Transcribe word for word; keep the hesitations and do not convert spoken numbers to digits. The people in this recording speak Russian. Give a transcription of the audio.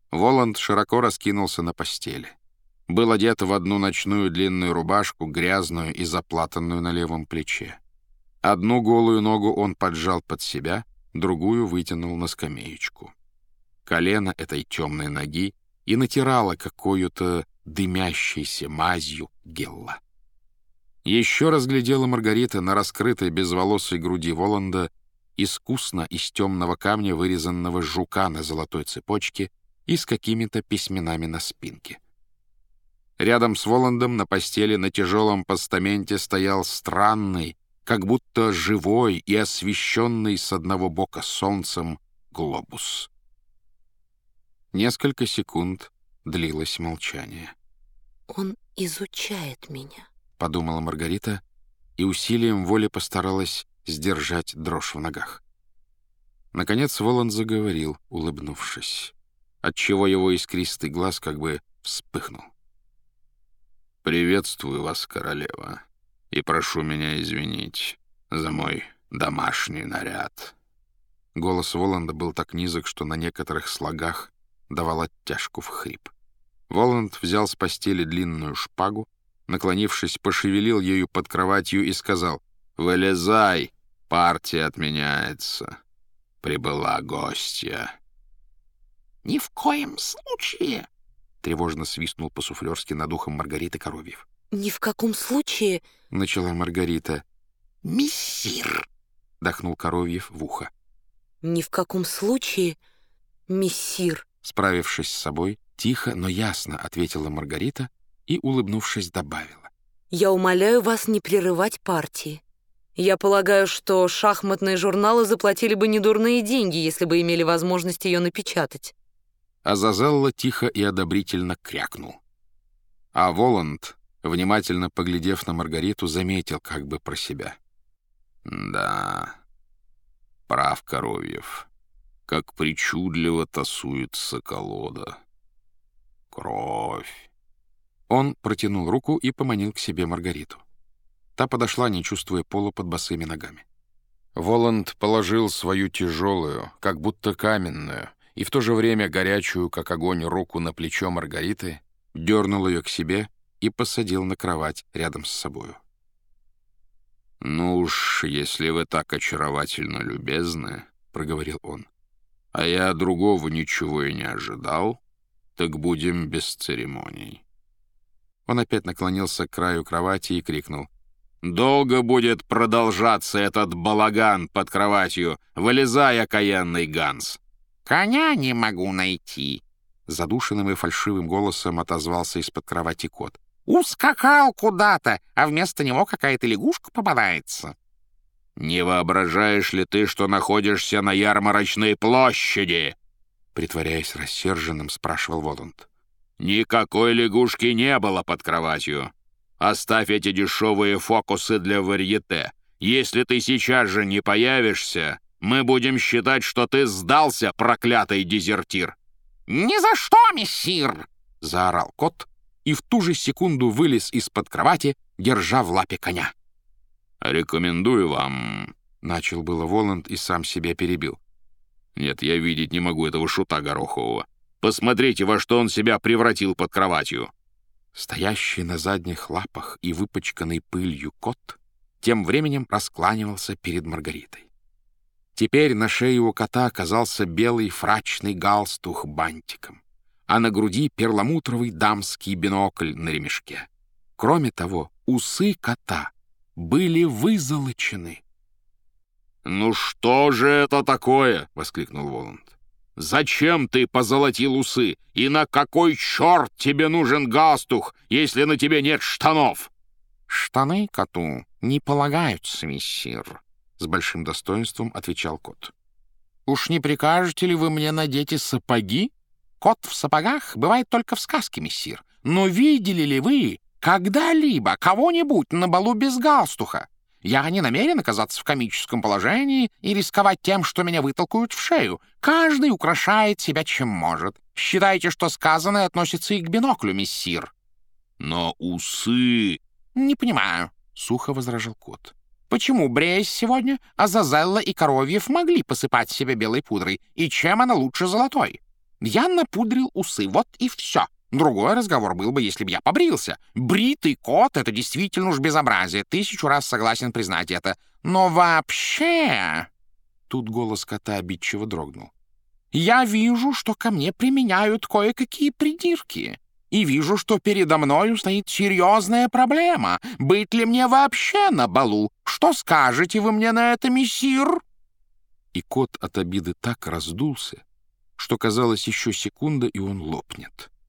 Воланд широко раскинулся на постели. Был одет в одну ночную длинную рубашку, грязную и заплатанную на левом плече. Одну голую ногу он поджал под себя, другую вытянул на скамеечку. Колено этой темной ноги и натирало какую-то дымящейся мазью гелла. Еще разглядела Маргарита на раскрытой безволосой груди Воланда искусно из темного камня вырезанного жука на золотой цепочке и с какими-то письменами на спинке. Рядом с Воландом на постели на тяжелом постаменте стоял странный, как будто живой и освещенный с одного бока солнцем глобус. Несколько секунд длилось молчание. «Он изучает меня», — подумала Маргарита и усилием воли постаралась сдержать дрожь в ногах. Наконец Воланд заговорил, улыбнувшись, отчего его искристый глаз как бы вспыхнул. «Приветствую вас, королева, и прошу меня извинить за мой домашний наряд». Голос Воланда был так низок, что на некоторых слогах давал оттяжку в хрип. Воланд взял с постели длинную шпагу, наклонившись, пошевелил ею под кроватью и сказал: «Вылезай, партия отменяется. Прибыла гостья». «Ни в коем случае!» — тревожно свистнул по-суфлерски над ухом Маргариты Коровьев. «Ни в каком случае...» — начала Маргарита. «Мессир!» — дохнул Коровьев в ухо. «Ни в каком случае, мессир!» Справившись с собой, тихо, но ясно ответила Маргарита и, улыбнувшись, добавила: «Я умоляю вас не прерывать партии. Я полагаю, что шахматные журналы заплатили бы недурные деньги, если бы имели возможность ее напечатать». Азазелло тихо и одобрительно крякнул. А Воланд, внимательно поглядев на Маргариту, заметил как бы про себя: «Да, прав Коровьев, как причудливо тасуется колода. Кровь». Он протянул руку и поманил к себе Маргариту. Та подошла, не чувствуя пола под босыми ногами. Воланд положил свою тяжелую, как будто каменную, и в то же время горячую, как огонь, руку на плечо Маргариты, дернул ее к себе и посадил на кровать рядом с собою. «Ну уж, если вы так очаровательно любезны, — проговорил он, — а я другого ничего и не ожидал, так будем без церемоний». Он опять наклонился к краю кровати и крикнул: «Долго будет продолжаться этот балаган под кроватью! Вылезай, окаянный Ганс!» «Коня не могу найти», — задушенным и фальшивым голосом отозвался из-под кровати кот. «Ускакал куда-то, а вместо него какая-то лягушка попадается». «Не воображаешь ли ты, что находишься на ярмарочной площади?» Притворяясь рассерженным, спрашивал Воланд. «Никакой лягушки не было под кроватью. Оставь эти дешевые фокусы для варьете. Если ты сейчас же не появишься, мы будем считать, что ты сдался, проклятый дезертир». «Ни за что, мессир!» — заорал кот и в ту же секунду вылез из-под кровати, держа в лапе коня. «Рекомендую вам...» — начал было Воланд и сам себя перебил. «Нет, я видеть не могу этого шута горохового. Посмотрите, во что он себя превратил под кроватью». Стоящий на задних лапах и выпачканный пылью кот тем временем раскланивался перед Маргаритой. Теперь на шее у кота оказался белый фрачный галстух бантиком, а на груди перламутровый дамский бинокль на ремешке. Кроме того, усы кота были вызолочены. «Ну что же это такое?» — воскликнул Воланд. «Зачем ты позолотил усы? И на какой черт тебе нужен галстух, если на тебе нет штанов?» «Штаны коту не полагаются, мессир», — с большим достоинством отвечал кот. «Уж не прикажете ли вы мне надеть и сапоги? Кот в сапогах бывает только в сказке, мессир. Но видели ли вы когда-либо кого-нибудь на балу без галстуха? Я не намерен оказаться в комическом положении и рисковать тем, что меня вытолкают в шею. Каждый украшает себя чем может. Считайте, что сказанное относится и к биноклю, мессир». «Но усы...» «Не понимаю», — сухо возражал кот. «Почему, бреясь сегодня, Азазелло и Коровьев могли посыпать себя белой пудрой, и чем она лучше золотой? Я напудрил усы, вот и все. Другой разговор был бы, если бы я побрился. Бритый кот — это действительно уж безобразие. Тысячу раз согласен признать это. Но вообще...» Тут голос кота обидчиво дрогнул. «Я вижу, что ко мне применяют кое-какие придирки. И вижу, что передо мною стоит серьезная проблема. Быть ли мне вообще на балу? Что скажете вы мне на это, мессир?» И кот от обиды так раздулся, что, казалось, еще секунда, и он лопнет.